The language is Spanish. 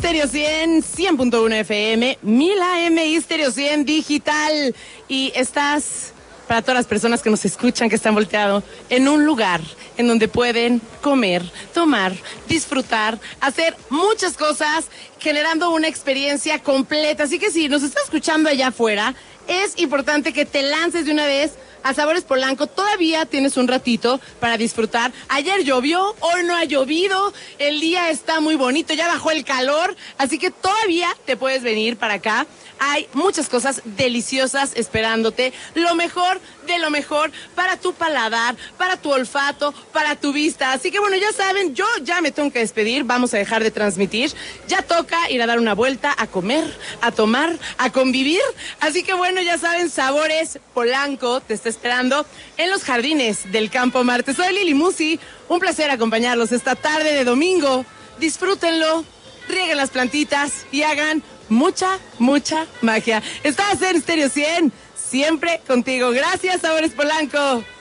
Stereo 100, 100.1 FM, 1000 AM y Stereo 100 digital. Y estás, para todas las personas que nos escuchan, que están volteados, en un lugar en donde pueden comer, tomar, disfrutar, hacer muchas cosas, generando una experiencia completa. Así que si nos estás escuchando allá afuera, es importante que te lances de una vez a Sabores Polanco. Todavía tienes un ratito para disfrutar. Ayer llovió, hoy no ha llovido, el día está muy bonito, ya bajó el calor, así que todavía te puedes venir para acá. Hay muchas cosas deliciosas esperándote, lo mejor de lo mejor para tu paladar, para tu olfato, para tu vista. Así que bueno, ya saben, yo ya me tengo que despedir, vamos a dejar de transmitir. Ya toca ir a dar una vuelta, a comer, a tomar, a convivir. Así que bueno, ya saben, Sabores Polanco te está esperando en los jardines del Campo Marte. Soy Lili Musi, un placer acompañarlos esta tarde de domingo. Disfrútenlo, rieguen las plantitas y hagan mucha magia. Estás en Stereo 100, siempre contigo. Gracias, Sabores Polanco.